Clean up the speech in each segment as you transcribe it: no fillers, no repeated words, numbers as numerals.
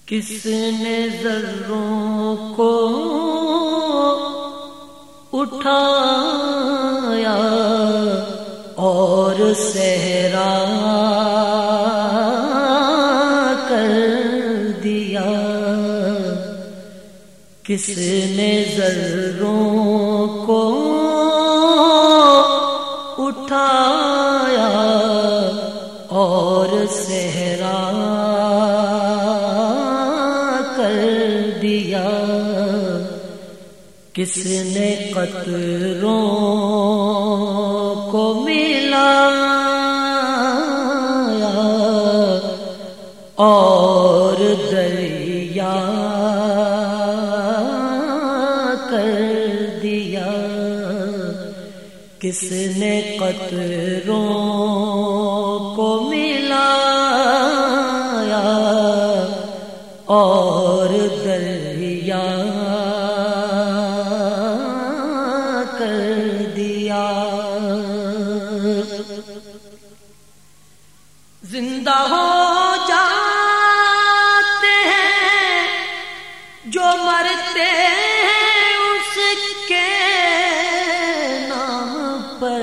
کس نے ذروں کو اٹھایا اور صحرا کر دیا؟ کس نے ذروں کو اٹھایا اور صحرا کر دیا؟ کس نے قطروں کو ملایا اور دریا کر دیا؟ کس نے قطروں کو ملایا اور دریا کر دیا؟ زندہ ہو جاتے ہیں جو مرتے ہیں اس کے نام پر،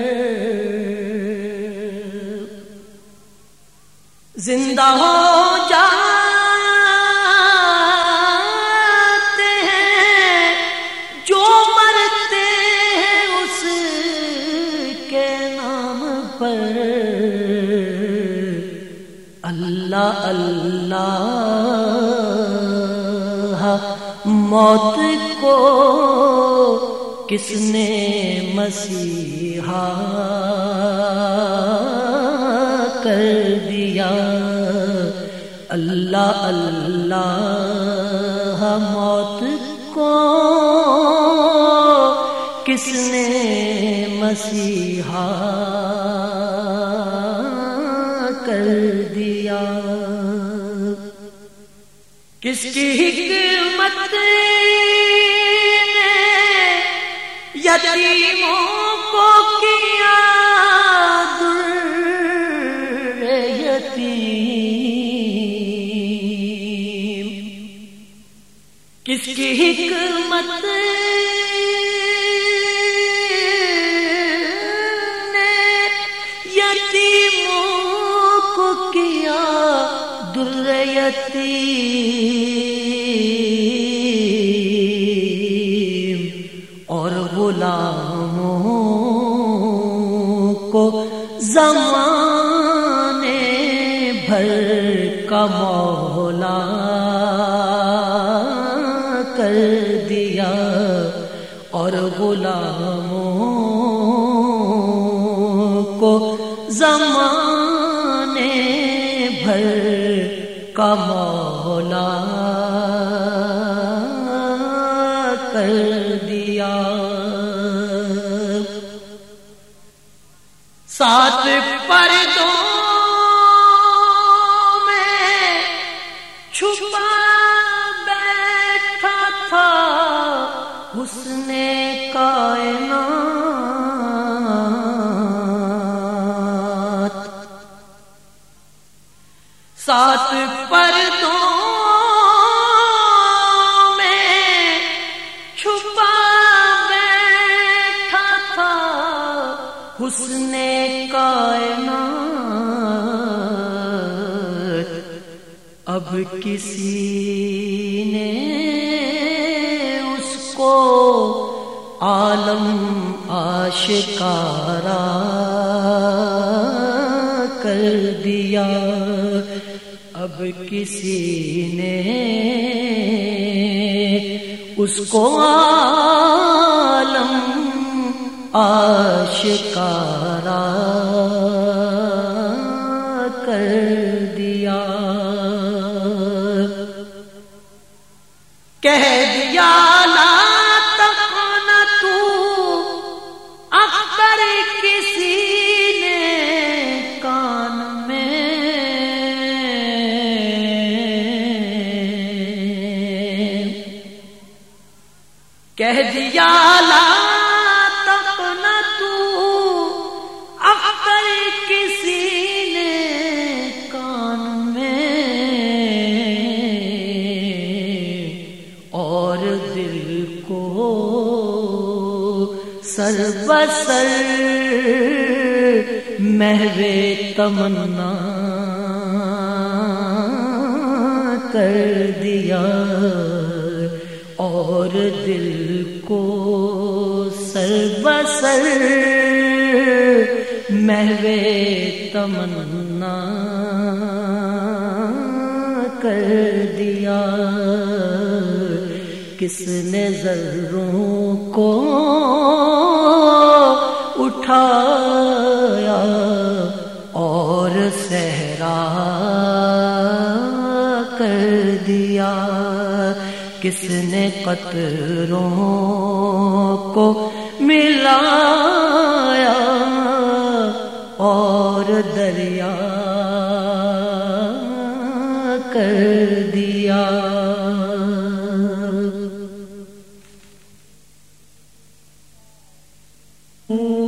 زندہ ہو جاتے ہیں جو مرتے ہیں اس کے نام پر۔ اللہ اللہ موت کو کس نے مسیحا کر دیا؟ اللہ اللہ موت کو کس نے مسیحا کر دیا؟ کس کی حکمت نے یتیموں کو کیا در یتیم؟ کس کی حکمت نے یتیموں کو کیا در یتیم؟ اور غلاموں کو زمانے بھر کا مولا کر دیا؟ اور غلاموں کو زمانے بھر کا مولا کر دیا؟ سات پردوں میں چھپا بیٹھا تھا حسن کائنات، سات پردوں میں چھپا بیٹھا تھا حسن کائنات۔ اب کسی نے اس کو عالم آشکارا کر دیا؟ اب کسی نے اس کو عالم آشکارا کر دیا؟ کہہ دیا لا تقنا تو اختر کسی نے کان میں، کہہ دیا لا تقنا تو اختر کسی نے کان میں، سر بسر محو تمنا کر دیا، اور دل کو سر بسر محو تمنا کر دیا۔ کس نے ذروں کو اٹھایا اور صحرا کر دیا، کس نے قطروں کو ملایا اور دریا کر دیا۔